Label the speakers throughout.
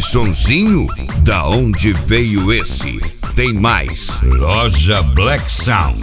Speaker 1: sonzinho? Da onde veio esse? Tem mais. Loja Black Sound.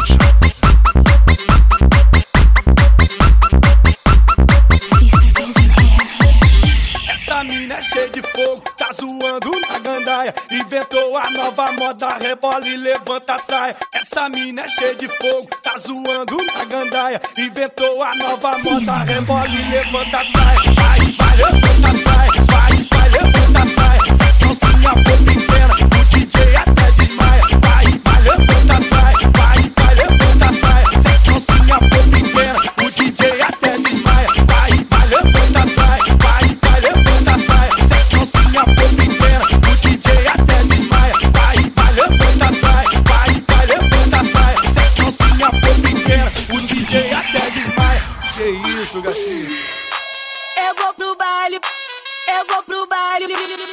Speaker 2: Essa mina é cheia de fogo, tá zoando na gandaia. Inventou a nova moda, rebola e levanta a saia. Essa mina é cheia de fogo, tá zoando na gandaia. Inventou a nova moda, rebola e levanta a saia. Vai, vai, levanta a saia. Vai, vai, levanta a saia. Se a calcinha for pequena, o DJ até desmaia. Vai, vai, levanta a saia. Vai, vai, levanta a saia. Se a calcinha for pequena, o DJ até desmaia. Vai, vai, levanta a saia. Vai, vai, levanta a saia. Se a calcinha for pequena, o DJ até desmaia. Vai, vai, levanta a saia. Vai, vai, levanta a saia. Se a calcinha for pequena, o DJ até desmaia. Que isso, gatinho?
Speaker 3: Eu vou pro baile, eu vou pro baile.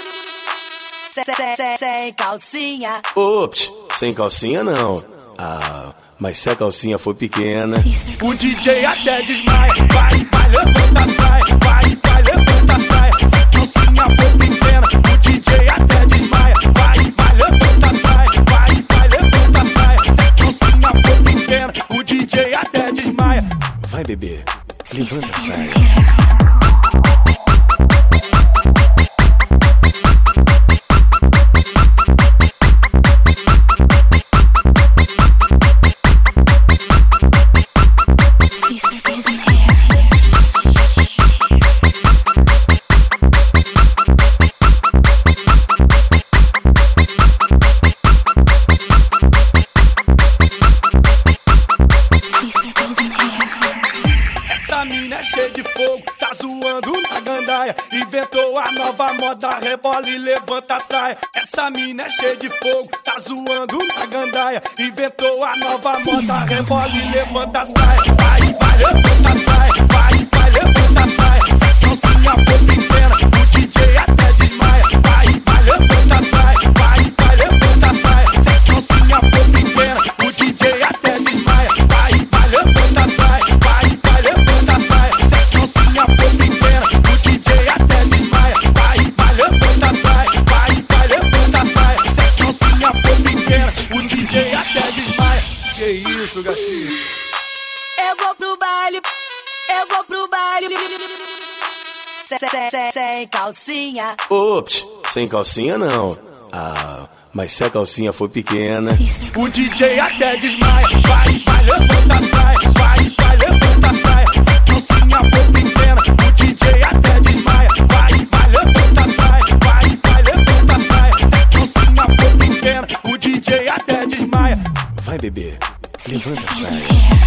Speaker 3: Sem calcinha.
Speaker 4: Ops, sem calcinha não. Ah, mas se a calcinha for pequena,
Speaker 2: o DJ até desmaia. Vai, vai, levanta a saia. Vai, vai, levanta a saia. Se a calcinha for pequena, o DJ até desmaia. Vai, vai, levanta a saia. Vai, vai, levanta a saia. Se a calcinha for pequena, o DJ até desmaia.
Speaker 4: vai bebê, levanta a saia.
Speaker 2: Essa mina é cheia de fogo, tá zoando na gandaia. Inventou a nova moda, rebola e levanta a saia. Essa mina é cheia de fogo, tá zoando na gandaia. Inventou a nova moda, rebola e levanta a saia. Vai, vai, levanta a saia. Vai, vai, levanta a saia. Se a calcinha for pequena, o DJ até desmaia. Vai, vai, levanta a saia. Vai, vai, levanta a saia. Se a calcinha for pequena, o DJ até desmaia. Vai, vai, levanta a saia. Vai, vai, levanta a saia. Se a calcinha for pequena, o DJ até desmaia. Vai, vai, levanta a saia. Vai, vai, levanta a saia. Se a calcinha for pequena, o DJ até desmaia. Que isso, gatinho?
Speaker 3: Eu vou pro baile, eu vou pro baile. Sem calcinha.
Speaker 4: Ops, sem calcinha não. Ah, mas se a calcinha for pequena,
Speaker 2: o DJ até desmaia. Vai, vai, levanta a saia. Vai, vai, levanta a saia. Se a calcinha for pequena, o DJ até desmaia. Vai, vai, levanta a saia. Vai, vai, levanta a saia. Se a calcinha for pequena, o DJ até desmaia.
Speaker 4: vai bebê, levanta a saia.